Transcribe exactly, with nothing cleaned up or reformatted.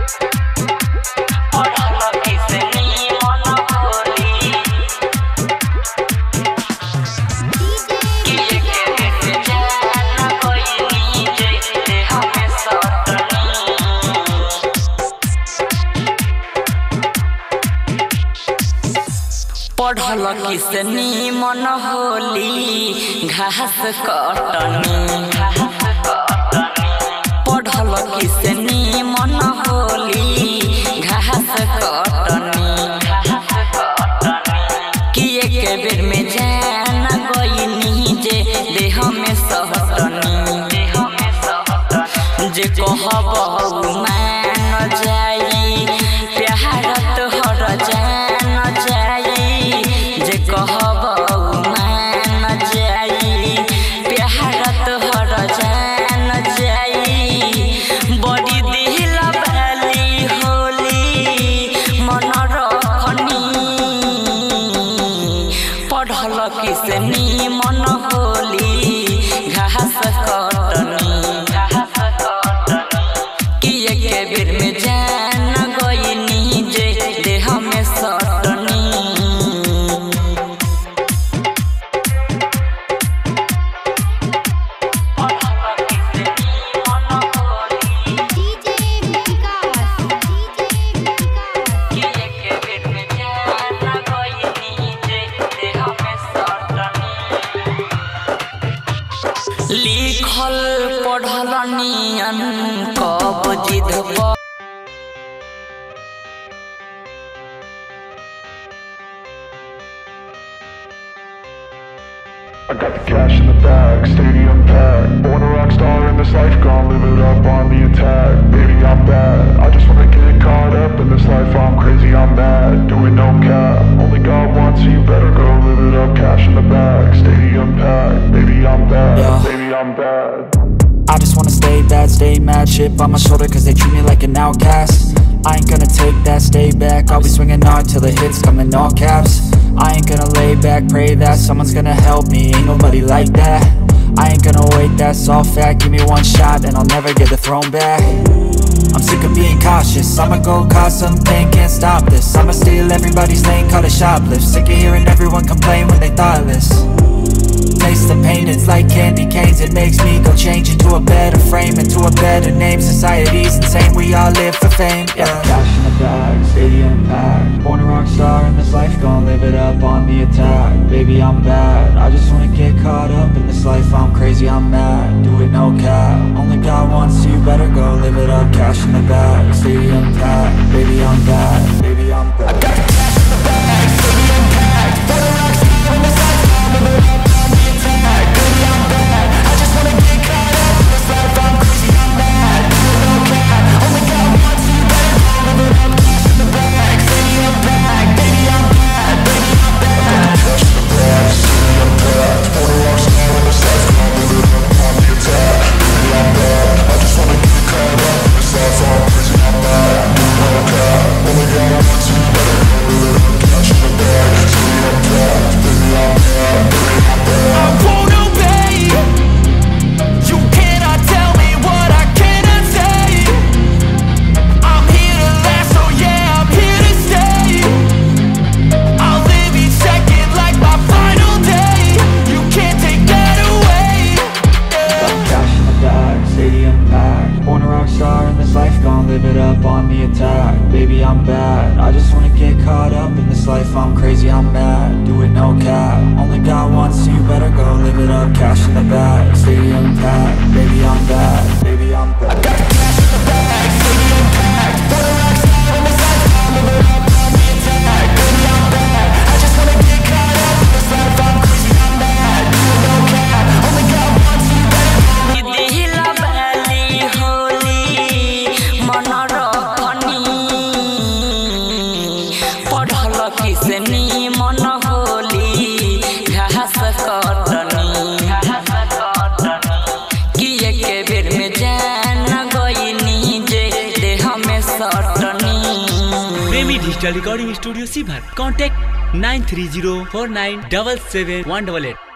पढ़ल किसनी मन होली घास कटनी पढ़ल किसनी मन होली घास कटनी किए के बेर में जान गईनी जे देह में सहटनी जे कहब मान जाई प्यारत हर जान जाई जे कहब मान जाई प्यारत हर जान जाई बड़ी दिल वाली होली मन रखनी पढ़ल किसनी मन होली घास कटनी किए के बेर में जान गईनी जे देह में सटनी लिखल पढ़ल नियन कब जिद पर I got the cash in the bag, stadium packed. Born a rock star in this life, gonna live it up on the attack. Baby, I'm bad, I just wanna get caught up in this life. I'm crazy, I'm mad, doing no cap. Only God wants you, better go live it up. Cash in the bag, stadium packed. Baby, I'm bad, yeah. Baby, I'm bad. I just wanna stay bad, stay mad. Chip on my shoulder cause they treat me like an outcast. I ain't gonna take that, stay back. I'll be swinging hard till the hits come in all caps. I ain't gonna lay back, pray that someone's gonna help me. Ain't nobody like that. I ain't gonna wait, that's all fact. Give me one shot and I'll never get the throne back. I'm sick of being cautious, I'ma go cause something, can't stop this. I'ma steal everybody's lane, call it shoplift. Sick of hearing everyone complain when they thoughtless. Taste the pain, it's like candy canes. It makes me go change into a better frame, into a better name. Society's insane, we all live for fame, yeah. Cash in the bag, stadium packed. Born a rock star in this life, gonna live it up on the attack. Baby, I'm bad, I just wanna get caught up in this life. I'm crazy, I'm mad, do it no cap. Only God wants you, better go live it up. Cash in the bag, stadium packed. Baby, I'm bad, baby, I'm bad. I got the cash in the bag, stadium packed. Born a rock star in this life, gonna live it up. Live it up on the attack, baby I'm bad. I just wanna get caught up in this life. I'm crazy, I'm mad, do it no cap. Only God wants you, better go live it up. Cash in the bag, stadium packed. Baby I'm bad, baby I'm bad. I got the cash in the bag, stadium packed. Born a rock star in this life, I'll live it up on the attack. Baby I'm bad, I just wanna get caught up in this life. I'm crazy, I'm mad, do it no cap. Only God wants you, better go live it up. किसनी मन होली घास कटनी किए के बेर में जान गईनी जे देह में सटनी। प्रेमी डिजिटल रिकॉर्डिंग स्टूडियो सीभर, contact nine three zero four nine double seven one double at.